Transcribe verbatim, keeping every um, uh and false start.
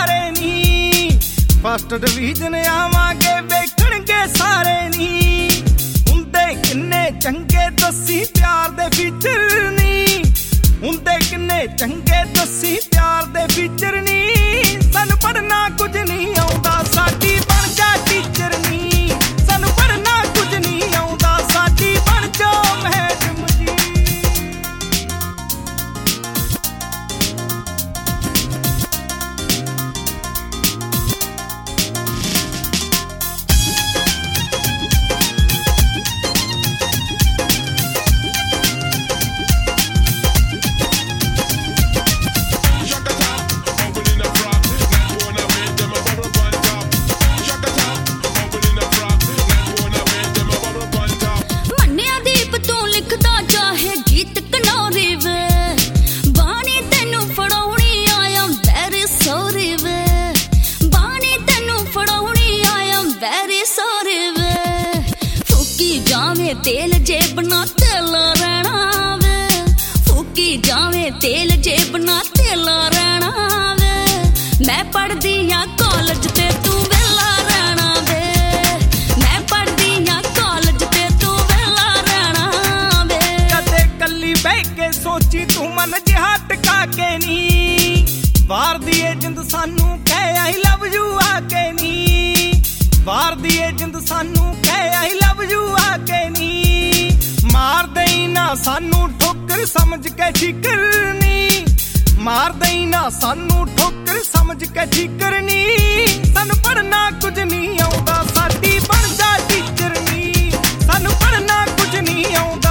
हारे नी first division आवांगे वेखणगे सारे नी हुंदे किन्ने चंगे दसी प्यार दे फीचर नी हुंदे किन्ने चंगे दसी प्यार दे फीचर नी सानू पढ़ना कुछ नहीं आउंदा साडी बन जा टीचर नी सानू पढ़ना कुछ नहीं आउंदा साडी बन जा मैडम जी तेल जेब ना तेला रहना वे फूकी जावे तेल जेब ना तेला रहना वे मैं पढ़दी हां कॉलेज ते तू वेला रहना वे मैं पढ़दी हां कॉलेज ते तू वेला रहना वे कदे कल्ली बैठ के सोची तू मन जिहा टका के नी वार दी ए जिंद सानू कह आई लव यू आके नी वार दी ए जिंद सानू कह आई लव यू आके नी मार दई ना सानू ठोकर समझ के ठीकर नी मार दई ना सानू ठोकर समझ के ठीकर नी सानू पढ़ना कुछ नहीं आउंदा साडी बन जा टीचर नी सानू पढ़ना कुछ नहीं आउंदा